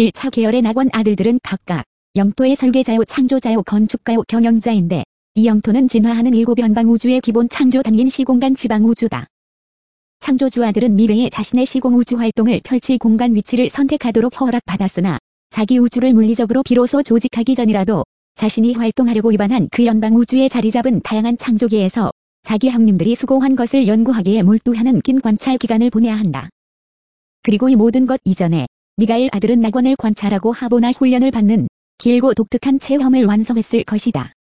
1차 계열의 낙원 아들들은 각각 영토의 설계자요, 창조자요, 건축가요, 경영자인데 이 영토는 진화하는 7변방 우주의 기본 창조 단위인 시공간 지방 우주다. 창조주 아들은 미래에 자신의 시공 우주 활동을 펼칠 공간 위치를 선택하도록 허락받았으나 자기 우주를 물리적으로 비로소 조직하기 전이라도 자신이 활동하려고 입안한 그 연방 우주에 자리 잡은 다양한 창조계에서 자기 형님들이 수고한 것을 연구하기에 몰두하는 긴 관찰 기간을 보내야 한다. 그리고 이 모든 것 이전에 미가엘 아들은 낙원을 관찰하고 하보나 훈련을 받는 길고 독특한 체험을 완성했을 것이다.